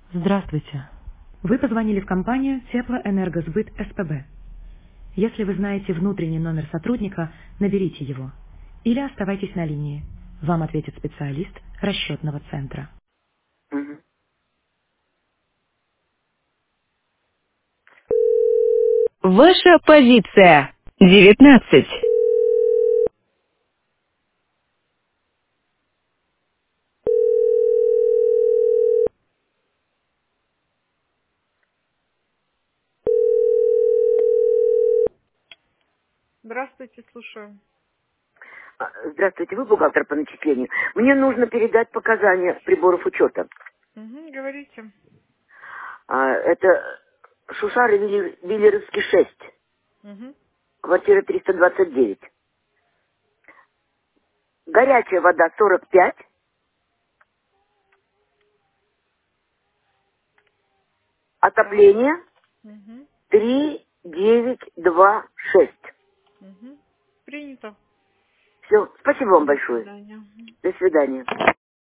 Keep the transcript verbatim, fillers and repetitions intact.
Здравствуйте. Вы позвонили в компанию Теплоэнергосбыт СПБ. Если вы знаете внутренний номер сотрудника, наберите его. Или оставайтесь на линии. Вам ответит специалист расчетного центра. Мгм. Ваша позиция. девятнадцать. Здравствуйте, слушаю. А, Здравствуйте, вы бухгалтер по начислению. Мне нужно передать показания приборов учета. Угу, говорите. А, Это Шушары Виллер- Виллеровский шесть, Угу. квартира триста двадцать девять. Горячая вода сорок пять, отопление Угу. три девять два шесть. Угу. Принято. Все, спасибо вам До большое. свидания. До свидания.